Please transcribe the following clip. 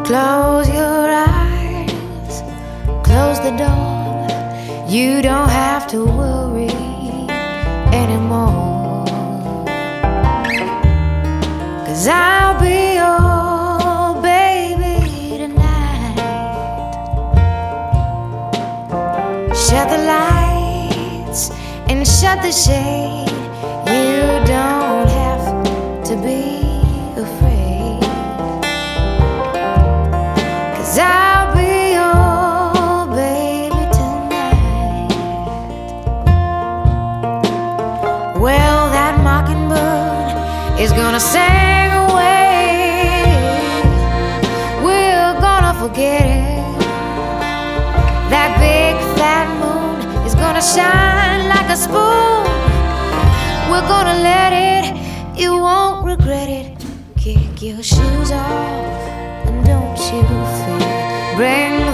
Close your eyes, close the door. You don't have to worry anymore, 'cause I'll be your baby tonight. Shut the lights and shut the shade. You don't have to be afraid, 'cause I'll be your baby tonight. Well, that mockingbird is gonna sing away. We're gonna forget it. That big fat moon is gonna shine like a spoon. We're gonna let it, you won't regret it. Kick your shoes off and don't you fear. Bring